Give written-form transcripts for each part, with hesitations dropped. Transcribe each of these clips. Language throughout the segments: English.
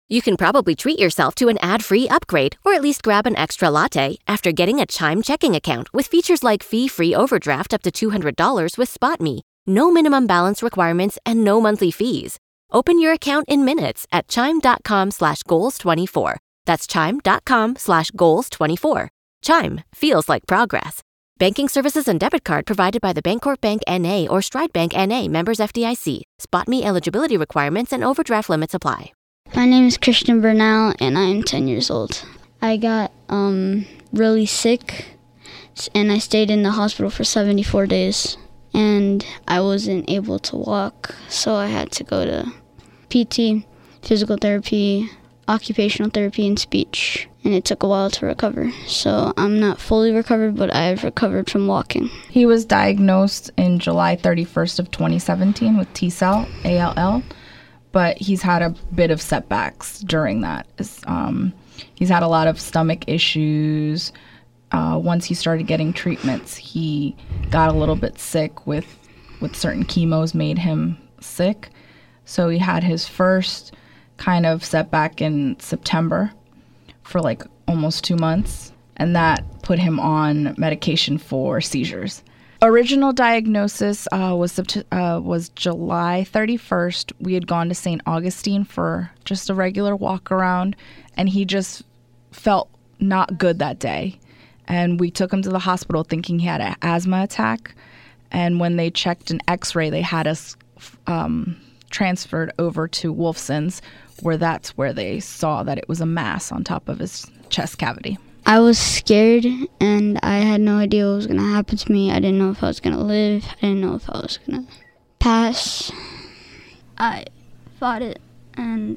You can probably treat yourself to an ad-free upgrade or at least grab an extra latte after getting a Chime checking account with features like fee-free overdraft up to $200 with SpotMe. No minimum balance requirements and no monthly fees. Open your account in minutes at chime.com/goals24. That's chime.com/goals24. Chime feels like progress. Banking services and debit card provided by the Bancorp Bank N.A. or Stride Bank N.A. members FDIC. SpotMe eligibility requirements and overdraft limits apply. My name is Christian Bernal, and I am 10 years old. I got really sick, and I stayed in the hospital for 74 days. And I wasn't able to walk, so I had to go to PT, physical therapy, occupational therapy, and speech. And it took a while to recover. So I'm not fully recovered, but I've recovered from walking. He was diagnosed in July 31st of 2017 with T-cell, ALL. But he's had a bit of setbacks during that. He's had a lot of stomach issues. Once he started getting treatments, he got a little bit sick with certain chemos made him sick. So he had his first kind of setback in September for like almost 2 months. And that put him on medication for seizures. Original diagnosis was July 31st. We had gone to St. Augustine for just a regular walk around, and he just felt not good that day. And we took him to the hospital thinking he had an asthma attack. And when they checked an x-ray, they had us transferred over to Wolfson's, that's where they saw that it was a mass on top of his chest cavity. I was scared, and I had no idea what was going to happen to me. I didn't know if I was going to live. I didn't know if I was going to pass. I fought it, and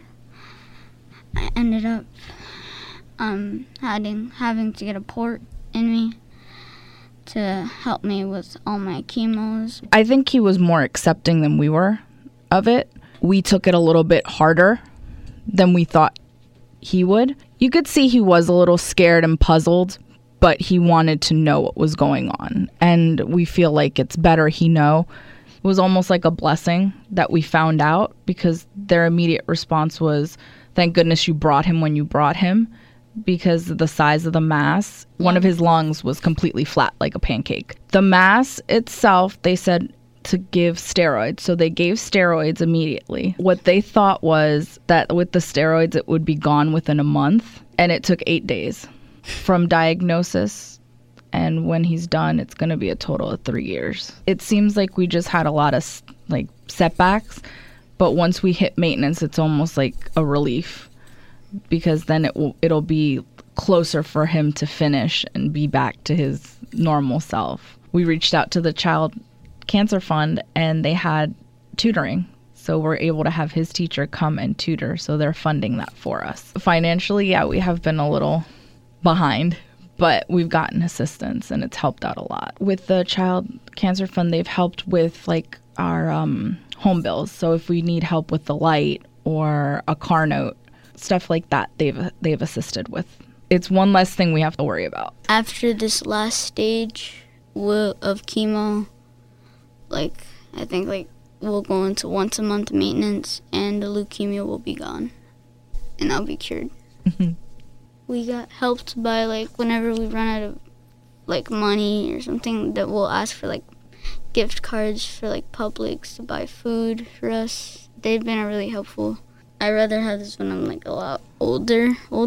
I ended up having to get a port in me to help me with all my chemos. I think he was more accepting than we were of it. We took it a little bit harder than we thought he would. You could see he was a little scared and puzzled, but he wanted to know what was going on. And we feel like it's better he know. It was almost like a blessing that we found out, because their immediate response was, thank goodness you brought him when you brought him, because of the size of the mass. Yeah. One of his lungs was completely flat like a pancake. The mass itself, they said to give steroids. So they gave steroids immediately. What they thought was that with the steroids, it would be gone within a month. And it took 8 days from diagnosis. And when he's done, it's going to be a total of 3 years. It seems like we just had a lot of setbacks. But once we hit maintenance, it's almost like a relief, because then it'll be closer for him to finish and be back to his normal self. We reached out to the Child Cancer Fund, and they had tutoring. So we're able to have his teacher come and tutor. So they're funding that for us. Financially, yeah, we have been a little behind, but we've gotten assistance, and it's helped out a lot. With the Child Cancer Fund, they've helped with our home bills. So if we need help with the light or a car note, stuff like that, they've assisted with. It's one less thing we have to worry about. After this last stage of chemo, I think we'll go into once a month maintenance, and the leukemia will be gone, and I'll be cured. Mm-hmm. We got helped by whenever we run out of money or something, that we'll ask for gift cards for Publix to buy food for us. They've been really helpful. I'd rather have this when I'm a lot older,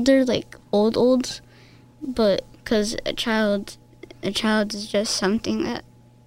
old, but because a child is just something that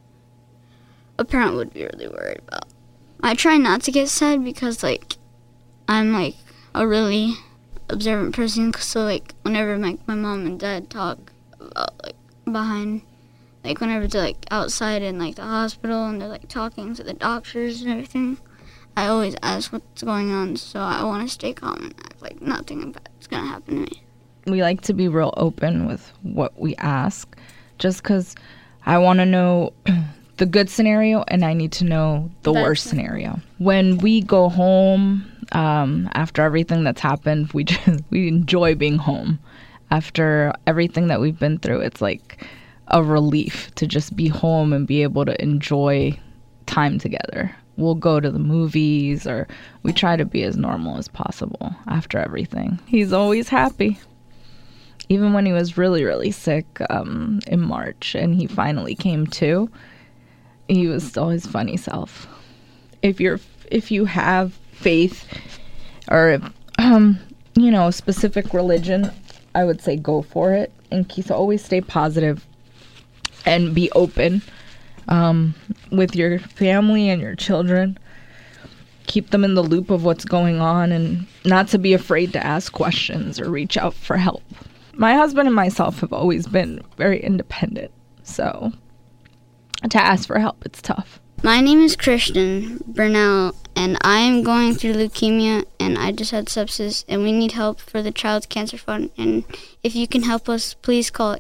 a parent would be really worried about. I try not to get sad because I'm a really observant person, so whenever my mom and dad talk about behind, whenever they're outside in the hospital and they're talking to the doctors and everything, I always ask what's going on, so I want to stay calm and act like nothing bad's going to happen to me. We like to be real open with what we ask, just because I want to know the good scenario, and I need to know the worst scenario. When we go home, after everything that's happened, we enjoy being home. After everything that we've been through, it's a relief to just be home and be able to enjoy time together. we'll go to the movies, or we try to be as normal as possible after everything. He's always happy. Even when he was really, really sick in March and he finally came to, he was still his funny self. If you have faith or a specific religion, I would say go for it, and always stay positive and be open with your family and your children. Keep them in the loop of what's going on, and not to be afraid to ask questions or reach out for help. My husband and myself have always been very independent, so to ask for help, it's tough. My name is Christian Burnell, and I am going through leukemia, and I just had sepsis, and we need help for the Child's Cancer Fund. And if you can help us, please call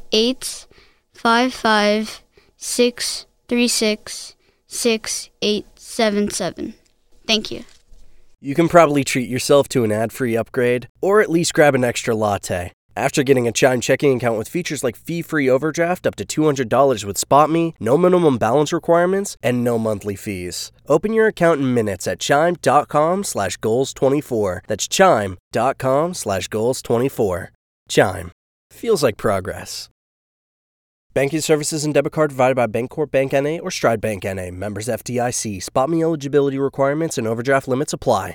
855-636-6877. Thank you. You can probably treat yourself to an ad-free upgrade, or at least grab an extra latte. After getting a Chime checking account with features like fee-free overdraft up to $200 with SpotMe, no minimum balance requirements, and no monthly fees. Open your account in minutes at chime.com/goals24. That's chime.com/goals24. Chime. Feels like progress. Banking services and debit card provided by Bancorp Bank N.A. or Stride Bank N.A. Members FDIC. SpotMe eligibility requirements and overdraft limits apply.